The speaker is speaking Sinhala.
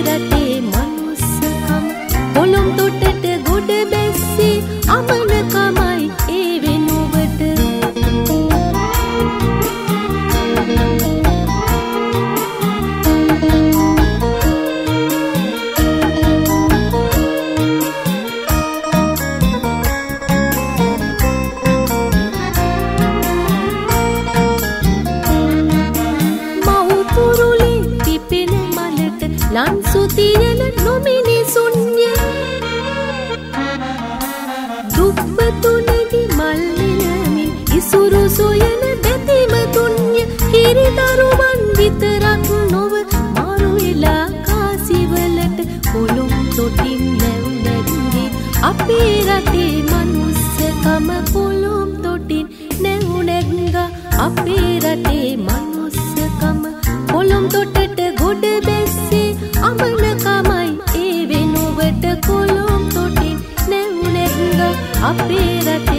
රටේ මනුස්සකම පොළොම් තොටට ගොඩ බැස්සේ අමනකමයි ඒ වෙනුවට ලන්සු තියෙන නොමිනිසුන්ය දුප්පතුනගේ මල් වෙනමින් ඉසුරු සොයන බැතිමතුන්ය හිරිදරුවන් විතරක් නොව මාරු වෙලා කාසිවලට පොළොම් තොටින් නැවුනැග්ගේ අපේ රටේ මනුස්සකම පොළොම් තොටින් නැවුනැග්ගා අපේ රටේ මනුස්සකම පොළොම් තොටට ගොඩ බැස්සේ අමනකමයි ඒ වෙනුවට කොළොම් තොටින් නැවුනැග්ගා අපේ රටේ